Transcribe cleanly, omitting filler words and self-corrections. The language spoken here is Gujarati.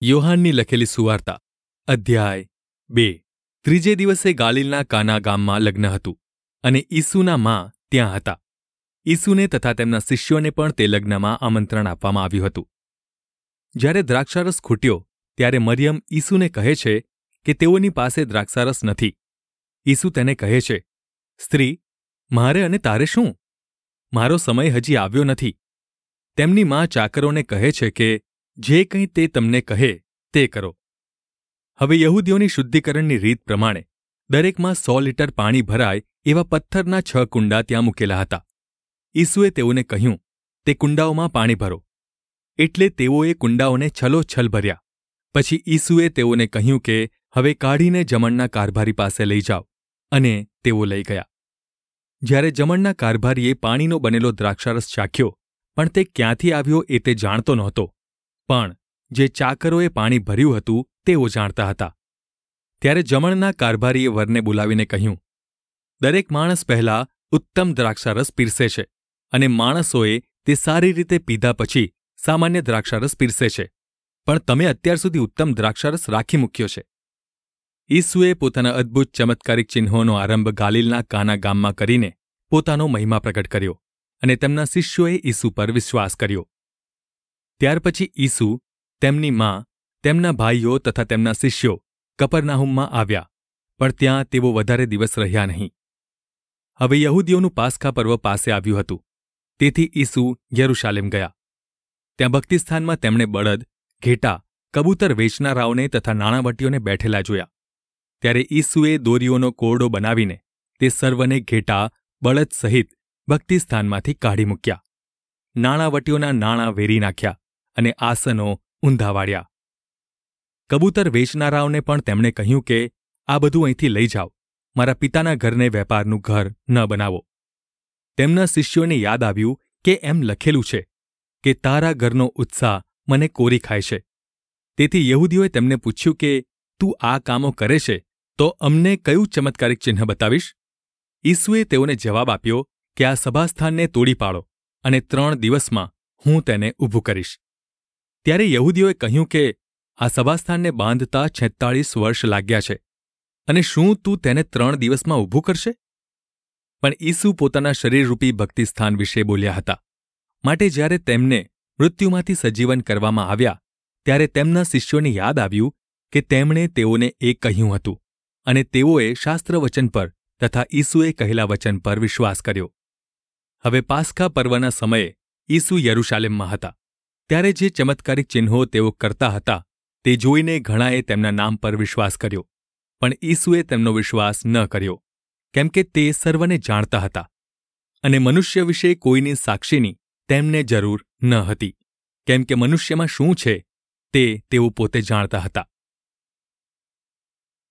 યોહાનની લખેલી સુવાર્તા અધ્યાય 2 ત્રીજે દિવસે ગાલિલના કાના ગામમાં લગ્ન હતું અને ઈસુના મા ત્યાં હતા. ઈસુને તથા તેમના શિષ્યોને પણ તે લગ્નમાં આમંત્રણ આપવામાં આવ્યું હતું. જ્યારે દ્રાક્ષારસ ખૂટ્યો ત્યારે મરિયમ ઈસુને કહે છે કે તેઓની પાસે દ્રાક્ષારસ નથી. ઈસુ તેને કહે છે, સ્ત્રી, મારે અને તારે શું? મારો સમય હજી આવ્યો નથી. તેમની મા ચાકરોને કહે છે કે જે કંઈ તે તમને કહે તે કરો. હવે યહૂદીઓની શુદ્ધિકરણની રીત પ્રમાણે દરેકમાં 100 લીટર પાણી ભરાય એવા પથ્થરના 6 કુંડા ત્યાં મૂકેલા હતા. ઈસુએ તેઓને કહ્યું, તે કુંડાઓમાં પાણી ભરો. એટલે તેઓએ કુંડાઓને છલોછલ ભર્યા. પછી ઈસુએ તેઓને કહ્યું કે હવે કાઢીને જમણના કારભારી પાસે લઈ જાઓ, અને તેઓ લઈ ગયા. જ્યારે જમણના કારભારીએ પાણીનો બનેલો દ્રાક્ષારસ ચાખ્યો, પણ તે ક્યાંથી આવ્યો એ તે જાણતો નહોતો, પણ જે ચાકરોએ પાણી ભર્યું હતું તેઓ જાણતા હતા. ત્યારે જમણના કારભારીએ વરને બોલાવીને કહ્યું, દરેક માણસ પહેલાં ઉત્તમ દ્રાક્ષારસ પીરસે છે, અને માણસોએ તે સારી રીતે પીધા પછી સામાન્ય દ્રાક્ષારસ પીરસે છે, પણ તમે અત્યાર સુધી ઉત્તમ દ્રાક્ષારસ રાખી મૂક્યો છે. ઈસુએ પોતાના અદ્ભુત ચમત્કારિક ચિહ્નોનો આરંભ ગાલિલના કાના ગામમાં કરીને પોતાનો મહિમા પ્રગટ કર્યો, અને તેમના શિષ્યોએ ઈસુ પર વિશ્વાસ કર્યો. ત્યાર પછી ઈસુ, તેમની મા, તેમના ભાઈઓ તથા તેમના શિષ્યો કપરનાહુમમાં આવ્યા, પણ ત્યાં તેઓ વધારે દિવસ રહ્યા નહીં. હવે યહૂદીઓનું પાસખા પર્વ પાસે આવ્યું હતું, તેથી ઈસુ યરૂશાલેમ ગયા. ત્યાં ભક્તિસ્થાનમાં તેમણે બળદ, ઘેટાં, કબૂતર વેચનારાઓને તથા નાણાવટીઓને બેઠેલા જોયા. ત્યારે ઈસુએ દોરીઓનો કોરડો બનાવીને તે સર્વને ઘેટાં, બળદ સહિત ભક્તિસ્થાનમાંથી કાઢી મૂક્યા. નાણાવટીઓના નાણાં વેરી નાખ્યા અને આસનો ઊંધા વાળ્યા. કબૂતર વેચનારાઓને પણ તેમણે કહ્યું કે આ બધું અહીંથી લઈ જાઓ, મારા પિતાના ઘરને વેપારનું ઘર ન બનાવો. તેમના શિષ્યોને યાદ આવ્યું કે એમ લખેલું છે કે તારા ઘરનો ઉત્સાહ મને કોરી ખાય છે. તેથી યહૂદીઓએ તેમને પૂછ્યું કે તું આ કામો કરે છે તો અમને કયું ચમત્કારિક ચિહ્ન બતાવીશ? ઈસુએ તેઓને જવાબ આપ્યો કે આ સભાસ્થાનને તોડી પાડો, અને 3 દિવસમાં હું તેને ઊભું કરીશ. ત્યારે યહૂદીઓએ કહ્યું કે આ સભાસ્થાનને બાંધતા 46 વર્ષ લાગ્યા છે, અને શું તું તેને 3 દિવસમાં ઊભું કરશે? પણ ઈસુ પોતાના શરીરરૂપી ભક્તિસ્થાન વિશે બોલ્યા હતા. માટે જ્યારે તેમને મૃત્યુમાંથી સજીવન કરવામાં આવ્યા, ત્યારે તેમના શિષ્યોને યાદ આવ્યું કે તેમણે તેઓને એ કહ્યું હતું, અને તેઓએ શાસ્ત્રવચન પર તથા ઈસુએ કહેલા વચન પર વિશ્વાસ કર્યો. હવે પાસખા પર્વના સમયે ઈસુ યરૂશાલેમમાં હતા. ત્યારે જે ચમત્કારિક ચિહ્નો તેઓ કરતા હતા તે જોઈને ઘણાએ તેમના નામ પર વિશ્વાસ કર્યો, પણ ઈસુએ તેમનો વિશ્વાસ ન કર્યો, કેમ કે તે સર્વને જાણતા હતા, અને મનુષ્ય વિશે કોઈની સાક્ષીની તેમને જરૂર ન હતી, કેમ કે મનુષ્યમાં શું છે તે તેઓ પોતે જાણતા હતા.